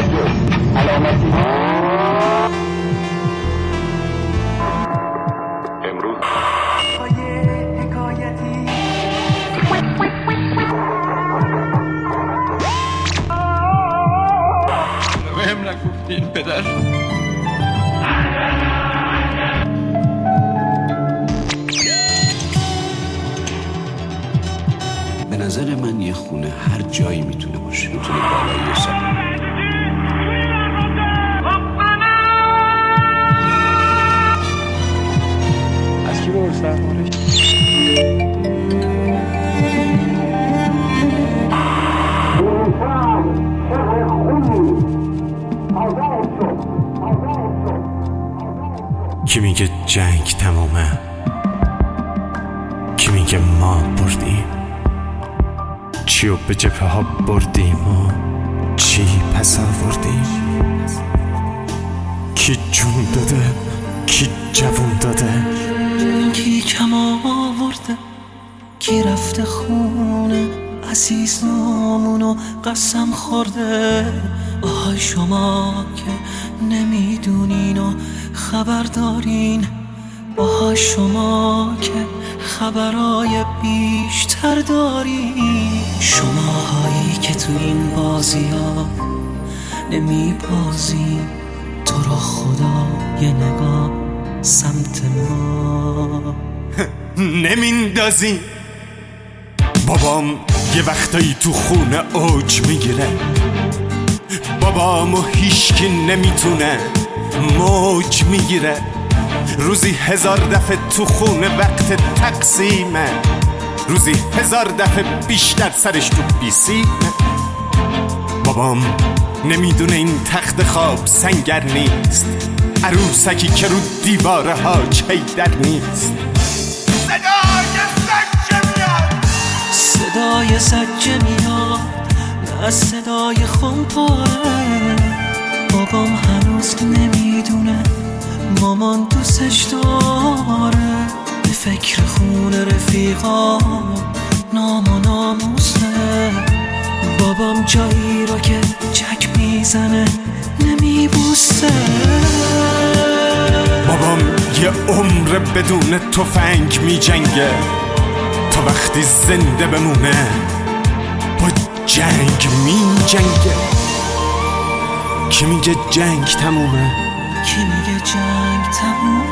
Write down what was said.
علامتی بهم نگفتین پدر. به نظر من یه خونه هر جایی میتونه باشه، میتونه بالای سر. از کی بپرسم مالش؟ کی میگه جنگ تمومه؟ کی میگه ما بردیم؟ چیو به جبهه ها بردیم و چی پس آوردیم؟ کی جون داده؟ کی جوون داده؟ کی کم آورده؟ کی رفته خونه عزیز نامونو قسم خورده؟ آهای شما که نمیدونین و خبر دارین، آهای شما که خبرای بیشتر دارین، شماهایی که تو این بازی ها نمی بازین، تو رو خدا یه نگاه سمت ما نمیندازی. بابام یه وقتایی تو خونه اوج میگیره، بابامو هیچکی نمیتونه موج میگیره. روزی 1000 دفعه تو خونه وقت تقسیمه، روزی 1000 دفعه بیشتر سرش تو بیسیمه. بابام نمیدونه این تخت خواب سنگر نیست، عروسکی که رو دیواره ها چیدر نیست. صدای زجه میاد، نه صدای خمپاره. بابام هنوز نمیدونه مامان دوستش داره، به فکر خونه رفیقا نام و ناموسه. بابام جایی رو که چک میزنه نمیبوسه. بابام یه عمر بدون تفنگ میجنگه تا وقتی زنده بمونه با جنگ میجنگه. کی میگه جنگ تمومه؟ کی میگه جنگ تمومه؟